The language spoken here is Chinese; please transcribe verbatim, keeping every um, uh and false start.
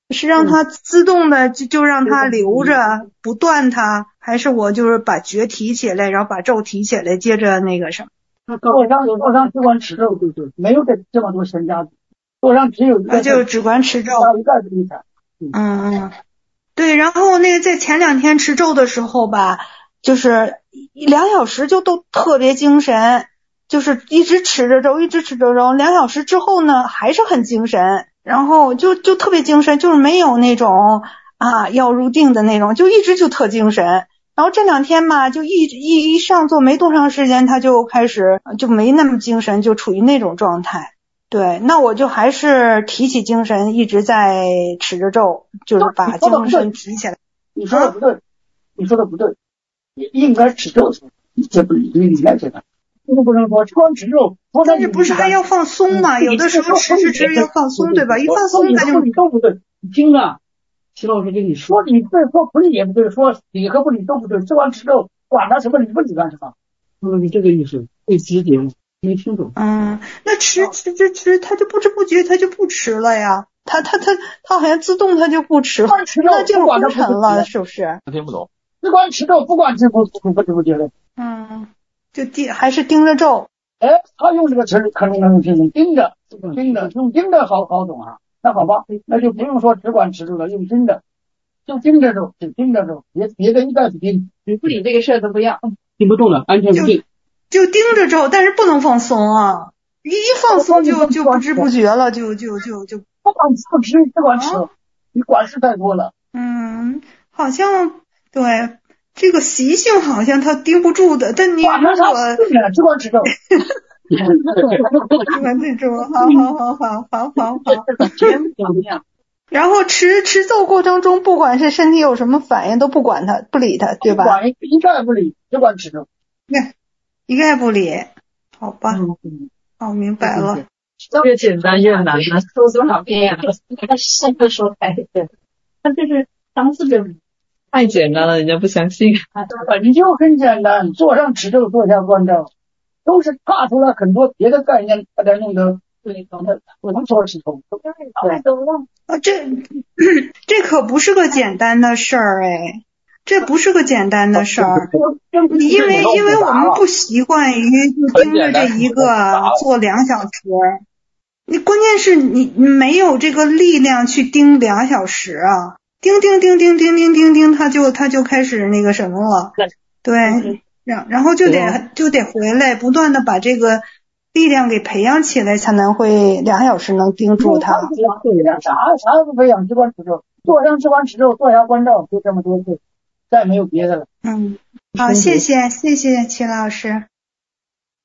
是让它自动的就就让它留着不断它，还是我就是把觉提起来，然后把咒提起来，接着那个什么？ 座上座上只管持咒，对对，没有这这么多闲家子，座上只有一个， 就只管持咒。 一个地产。 嗯嗯，对。然后那个在前两天持咒的时候吧，就是两小时就都特别精神，就是一直持着咒，一直持着咒。两小时之后呢，还是很精神。然后就就特别精神，就是没有那种啊要入定的那种，就一直就特精神。然后这两天吧，就一一一上座没多长时间，他就开始就没那么精神，就处于那种状态。对，那我就还是提起精神，一直在持着咒，就是把精神提起来。 你说的不对，你说的不对，应该持咒，这不对你来讲的。不不能说持光持咒， 但是不是还要放松吗？有的时候持持持要放松，对吧？一放松它就你都不对。你听啊，齐老师跟你说理对，说不理也不对，说理和不理都不对。持光持咒，管他什么理不理干什么？嗯，你这个意思最直接，没听懂。 嗯，那持持持持，他就不知不觉他就不持了呀。他他他他好像自动他就不持了，那就是昏沉了，是不是？ 听不懂。 只管持咒，不管知不不不知不觉的。 嗯。就盯还是盯着咒， 哎，他用这个词可能能听懂，盯着，盯着，用盯着好好懂啊。那好吧，那就不用说只管持住了，用盯着，就盯着咒，只盯着咒，别别的一概不盯， 你不理这个事儿都不要， 听不动了，安全不定， 就盯着咒，但是不能放松啊，一放松就就不知不觉了，就就就就不管不吃，只管吃，你管事太多了。 嗯，好像对。这个习性好像他盯不住的，但你如果只管持咒， 只管持咒，好好好好好好好。然后持持咒过程中，不管是身体有什么反应，都不管他，不理他，对吧？ 管一概不理，只管持咒。 一概不理，好吧？好，明白了。 越简单越难呢，说多少遍呀？他是不说开的，他就是当时就。太简单了，人家不相信。 本就很简单，坐上持咒，坐下观照，都是踏出了很多别的概念，大家弄得对刚才我们说是通。 太懂了啊，这这可不是个简单的事儿哎，这不是个简单的事儿。因为因为我们不习惯于就盯着这一个做两小时，你关键是你你没有这个力量去盯两小时啊。叮叮叮叮叮叮叮叮，他就他就开始那个什么了，对，然然后就得就得回来，不断的把这个力量给培养起来，才能会两小时能盯住他。 啥啥不培养，只管持咒，坐上只管持咒，坐下观照，就这么多次，再没有别的了。 嗯，好，谢谢谢谢齐老师。